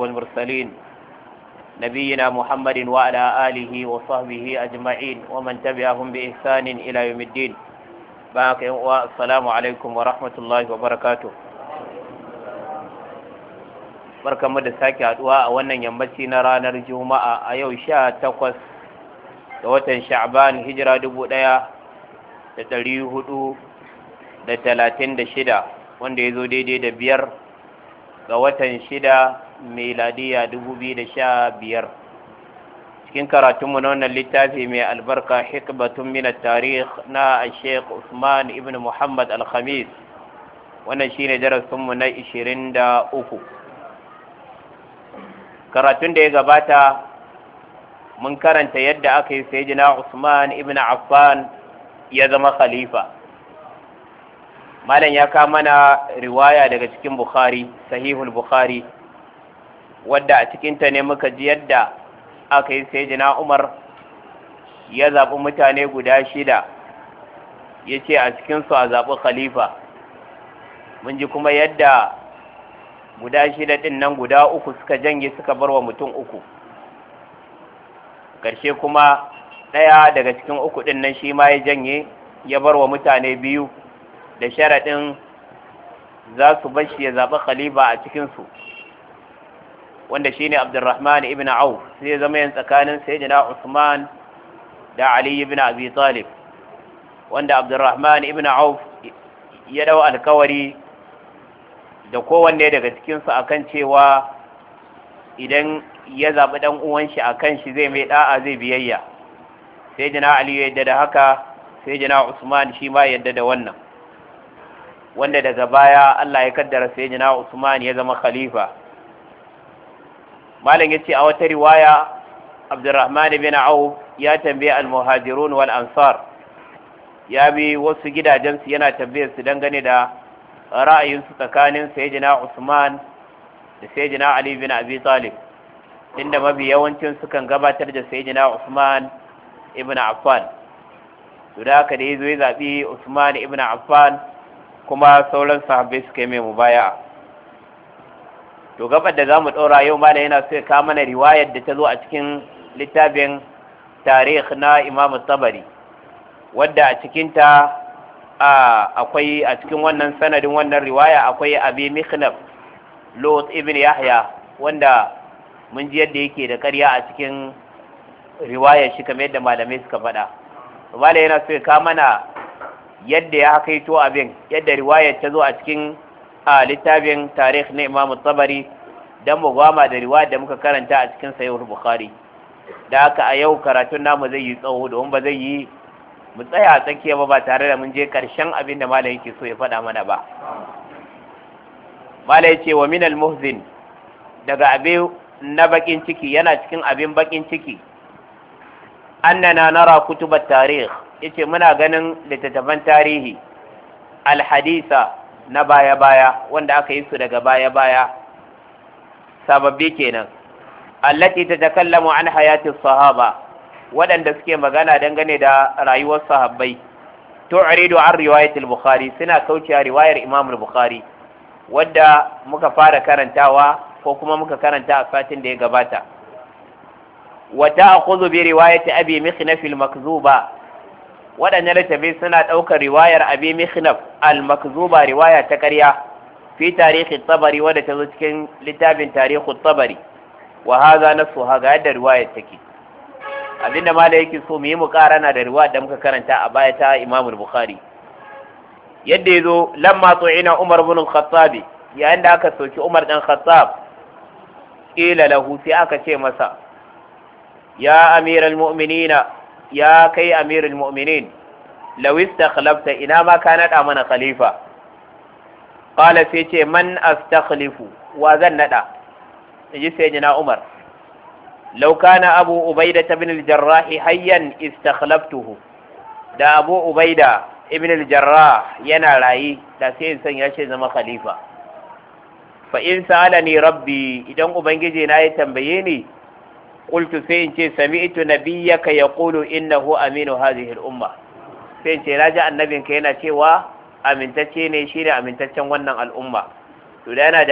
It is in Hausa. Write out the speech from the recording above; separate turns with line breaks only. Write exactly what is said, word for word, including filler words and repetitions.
والمرسلين نبينا محمد وعلى آله وصحبه أجمعين ومن تبعهم بإحسان إلى يوم الدين. باقي والسلام عليكم ورحمة الله وبركاته. barkamu da sake haduwa a wannan yammaci na ranar Juma'a a yau sha takwas ga watan Sha'ban hijira dubu ɗaya da ɗari hudu da talatin da shida wanda ya zo daidai da biyar ga watan shida miladiya dubu biyu da sha biyar. Cikin karatunmu na wannan littafi mai albarka hikbatun min at-tarikh na Sheikh Usman ibn Muhammad al-Khamis, wannan shine darasinmu na ishirin da uku. Karatun da ya gabata mun karanta yadda aka yi sayyidina Usman ibn Affan ya zama khalifa. Malam ya kama mana riwaya daga cikin Bukhari, Sahihul Bukhari, wadda a cikinta ne muka ji yadda aka yi sayyidina Umar ya zaɓi mutane guda shida, ya ce a cikinsu a zaɓi khalifa. Mun ji kuma yadda guda shida ɗin nan guda uku suka janye suka bar wa mutum uku. Ƙarshe kuma ɗaya daga cikin uku ɗin nan shi ma ya janye ya bar wa mutane biyu da sharaɗin za su bar shi ya zaɓi khalifa a cikinsu, wanda shi ne Abdurrahman ibn Auf, sai zama yin tsakanin Sayyidina Usman da Ali ibn Abi Talib, wanda Abdurrahman ibn Auf ya dau alkawari da kowanne daga cikinsu akan cewa idan ya zaɓi ɗan uwan shi akan shi zai mai ɗa'a zai biyayya. Sai jina Ali ya yadda da haka, sai jina Usman shi ma yadda da wannan, wanda daga baya Allah ya kaddara sai jina Usman ya zama khalifa. Malam ya ce a wata riwaya Abdurrahman bin Auf ya tambaye al-muhajirun wal ansar, ya bi wasu gidajensu yana tambayar su dangane da ra'ayinsu tsakanin sayyidina Usman da sayyidina Ali bin Abi Talib, inda mafi yawancin sukan gabatar da sayyidina Usman ibn Affan. To da haka da yazo ya zabi Usman ibn Affan, kuma sauran sahabbai suka yi mai mubaya'a. To gabar da zamu daura yau malam yana so ya kawo mana riwayar da ta zo a cikin littafin Tarikh na Imam Tabari, wadda a cikin ta akwai a cikin wannan sanadin wannan riwaya akwai Abi Mikhnaf Lut ibn Yahya, wanda mun ji yadda yake da ƙarya a cikin riwayar shi kamar yadda malamai suka faɗa. Malai yana so ya kawo mana yadda ya kaito abin, yadda riwayar ta zo a cikin a littafin Tarikh na Imam Tabari, dan mu gwama da riwayar da muka karanta a cikin Sahih Bukhari. Da haka a yau karatun namu zai yi tsawo domin ba zai yi mu tsaya a tsakiya ba ba tare da mun je ƙarshen abin da malam yake so ya faɗa mana ba. Malam ya ce wa minal muhzin, daga abin na bakin ciki, yana cikin abin bakin ciki, annana nara kutubat tarikh, yace muna ganin littattafan tarihi alhadisa na baya-baya wanda aka yi su daga baya-baya sababbi kenan, allati tatakallamu an hayatis sahaba, waɗanda suke magana dangane da rayuwar sahabbai, tu'ridu an riwayatul Bukhari, suna kaucewa riwayar Imam al-Bukhari wadda muka fara karantawa ko kuma muka karanta a satin da ya gabata. Wa ta'khudhu bi riwayati Abi Mikhnaf al-Makzuba, waɗannan littafi suna ɗaukar riwayar Abi Mikhnaf al-Makzuba, riwaya ta ƙarya, fi tarihi Tabari, wadda ta zo cikin littafin tarihi Tabari. Wa hadha nasuha, ga yadda riwayar take. Abinda mala yake so mu yi mukarana da riwaya da muka karanta a baya ta Imam Bukhari, yadda yazo lamma tu'ina Umar ibn al-Khattab, yayin da aka soki Umar dan Khattab, ila lahu, sai aka ce masa ya amiral mu'minina, ya kai amirul mu'minin, law istakhlafta, ina ma ka nada mana khalifa. Qala, sai ce man astakhlifu, wa zan nada? Yaji sayyidina Umar, لو كان أبو عبيدة بن الجراح حيا استخلفته, da Abu Ubaida ibn al-Jarrah yana rayi da sai in san ya ce zama khalifa. Fa in sa'alani rabbi, idan ubangiji na ya tambaye ni, qultu sai in ce sami'tu nabiyyaka yaqulu innahu aminu hadhihi al-umma, sai in ce naji annabinka yana cewa amintacce ne, shine amintaccen wannan al'umma. To da yana da